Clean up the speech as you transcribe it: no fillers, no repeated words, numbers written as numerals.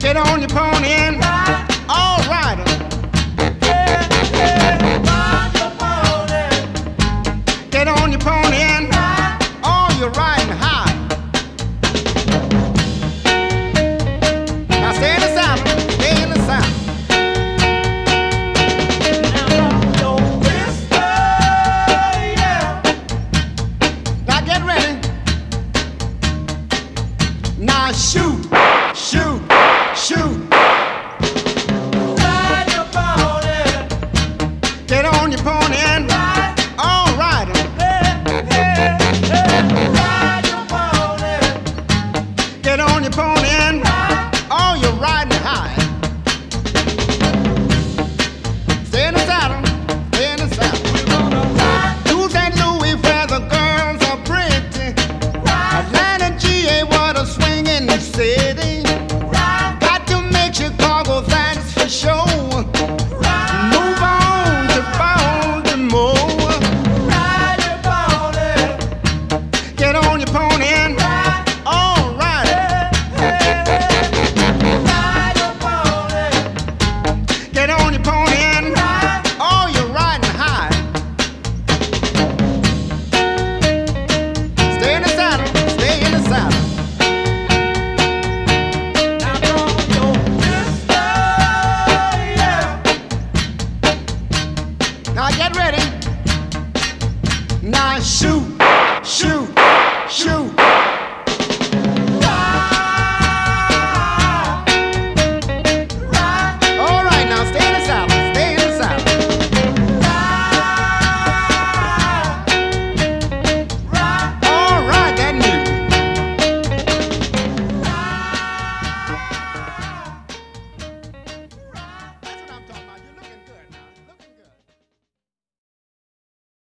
Get on your pony and all right. Get on your pony and all you're riding high. Now stay in the saddle, stay in the saddle. Now get ready. Now shoot, shoot, shoot. Ride your pony. Get on your pony and all right. Ride your pony. Get on your pony and all you're riding high.